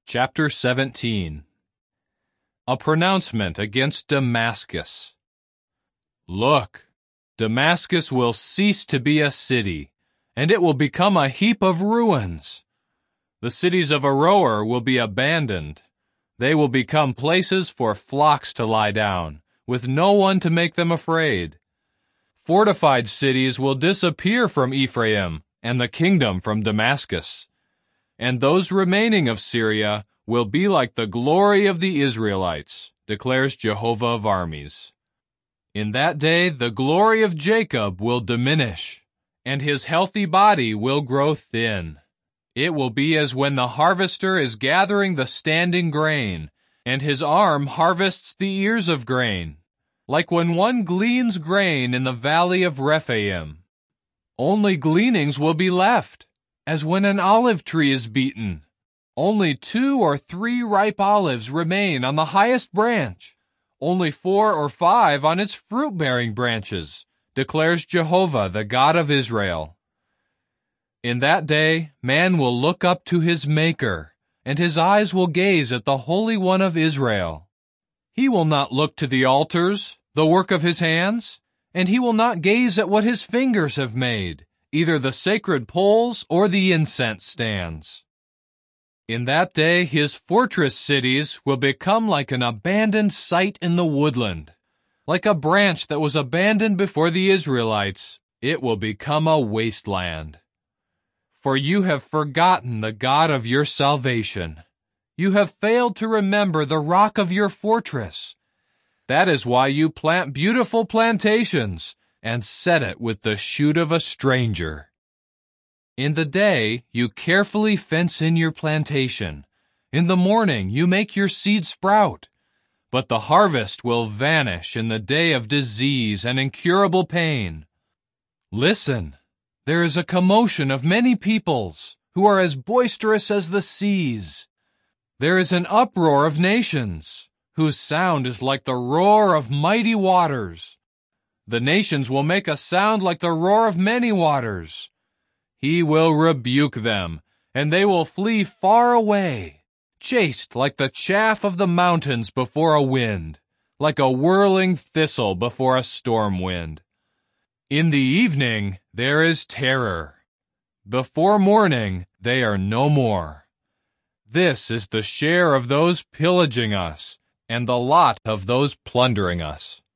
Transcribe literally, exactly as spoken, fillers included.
Chapter seventeen. A pronouncement against Damascus. Look, Damascus will cease to be a city, and it will become a heap of ruins. The cities of Aroer will be abandoned. They will become places for flocks to lie down, with no one to make them afraid. Fortified cities will disappear from Ephraim, and the kingdom from Damascus. And those remaining of Syria will be like the glory of the Israelites, declares Jehovah of armies. In that day the glory of Jacob will diminish, and his healthy body will grow thin. It will be as when the harvester is gathering the standing grain, and his arm harvests the ears of grain, like when one gleans grain in the valley of Rephaim. Only gleanings will be left, as when an olive tree is beaten. Only two or three ripe olives remain on the highest branch, only four or five on its fruit-bearing branches, declares Jehovah, the God of Israel. In that day man will look up to his Maker, and his eyes will gaze at the Holy One of Israel. He will not look to the altars, the work of his hands, and he will not gaze at what his fingers have made, either the sacred poles or the incense stands. In that day his fortress cities will become like an abandoned site in the woodland. Like a branch that was abandoned before the Israelites, it will become a wasteland. For you have forgotten the God of your salvation. You have failed to remember the rock of your fortress. That is why you plant beautiful plantations and set it with the shoot of a stranger. In the day you carefully fence in your plantation. In the morning you make your seed sprout. But the harvest will vanish in the day of disease and incurable pain. Listen, there is a commotion of many peoples, who are as boisterous as the seas. There is an uproar of nations, whose sound is like the roar of mighty waters. The nations will make a sound like the roar of many waters. He will rebuke them, and they will flee far away, chased like the chaff of the mountains before a wind, like a whirling thistle before a storm wind. In the evening there is terror. Before morning they are no more. This is the share of those pillaging us, and the lot of those plundering us.